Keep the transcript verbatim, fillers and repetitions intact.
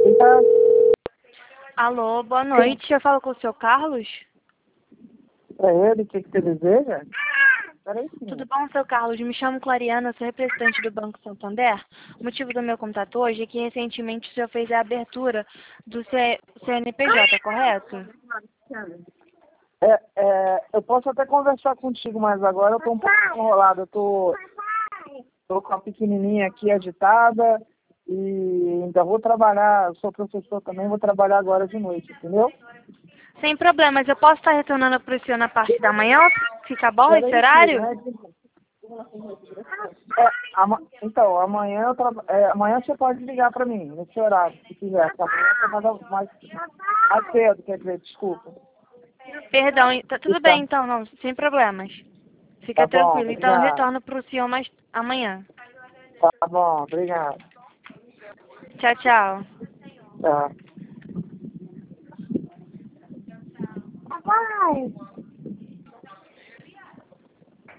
Fica... Alô, boa noite. Eu falo com o seu Carlos? Pra ele, o que, que você deseja? Peraí, sim. Tudo bom, seu Carlos? Me chamo Clariana, sou representante do Banco Santander. O motivo do meu contato hoje é que recentemente o senhor fez a abertura do C N P J, correto? É, é, eu posso até conversar contigo, mas agora eu tô um pouco enrolado. Eu tô, tô com a pequenininha aqui agitada e ainda vou trabalhar. Eu sou professor também, vou trabalhar agora de noite, entendeu? Sem problemas. Eu posso estar retornando para o senhor na parte da manhã? Fica bom esse Peraí, filho, horário? né? É, ama- então, amanhã, eu traba- é, amanhã você pode ligar para mim, nesse horário, se quiser. Porque amanhã eu trabalho mais, mais cedo, quer dizer, desculpa. Perdão, tá tudo Tá, bem então, não, sem problemas. Fica tá bom, tranquilo. Então eu obrigado. retorno para o senhor mais amanhã. Tá bom, obrigado. Tchau, tchau. Tá. Papai!